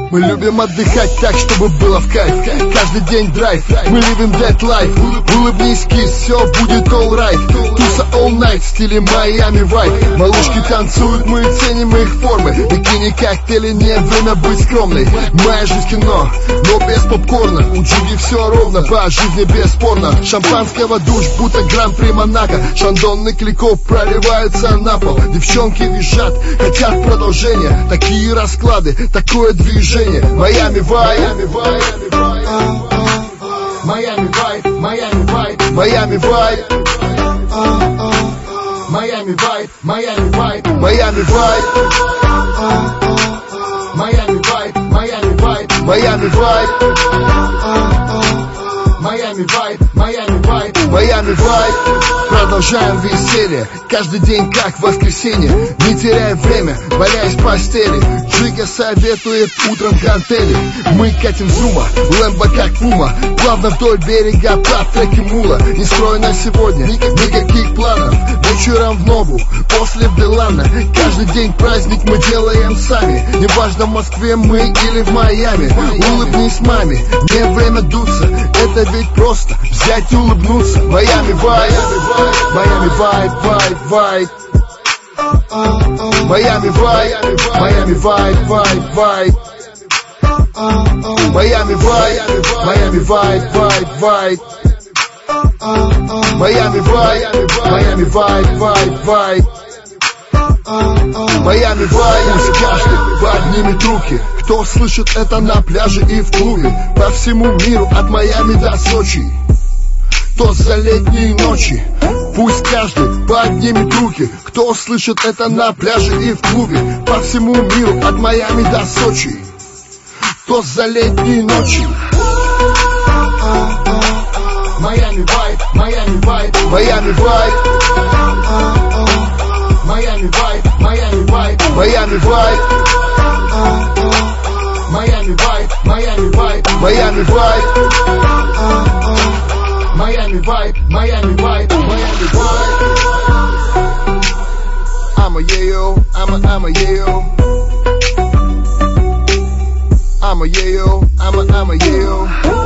Мы любим отдыхать так, чтобы было в кайф. Каждый день драйв, мы living that life. Улыбнись, кис, все будет alright. Туса all night в стиле Майами вайб. Малышки танцуют, мы ценим их формы. Бикини, коктейли, не время быть скромной. Моя жизнь кино, но без попкорна. У Джуги все ровно, по жизни бесспорно. Шампанского душ, будто гран-при Монако. Шандонный Кликов проливаются на пол. Девчонки визжат, хотят продолжения. Такие расклады, такое движение. Майами вайб, Майами вайб, Майами вайб, Майами вайб, Майами вайб, Майами вайб, Майами вайб, Майами вайб, Майами вайб, Майами вайб, Майами вайб, Майами вайб, Майами вайб. Продолжаем веселье, каждый день как воскресенье. Не теряя время, валяясь в постели. Джига советует утром гантели. Мы катим зума, лэмбо как пума. Плавно вдоль берега по треке мула. Не строй на сегодня, никаких планов. Вечером в Нову, после в Делана. Каждый день праздник мы делаем сами. Неважно в Москве мы или в Майами. Улыбнись маме, не время дуться. Это ведь просто взять и улыбнуться. Майами вайб, Майами вайб, вайб. Майами вайб, Майами вайб, вайб. Майами вайб, Майами вайб, вайб. Майами вайб, Майами вайб, вайб. Майами вайб. Каждый поднимет руки, кто слышит это на пляже и в клубе. По всему миру от Майами до Сочи. То за летние ночи. Пусть каждый поднимет руки, кто слышит это на пляже и в клубе. По всему миру от Майами до Сочи. То за летние ночи. Майами вайб, Майами вайб, Майами вайб, Майами вайб, Майами вайб, Майами вайб, Майами вайб, Майами вайб, Майами вайб, Майами вайб, Майами вайб, Майами вайб. I'm a yayo, I'm a yayo. I'm a yayo, I'm a yayo.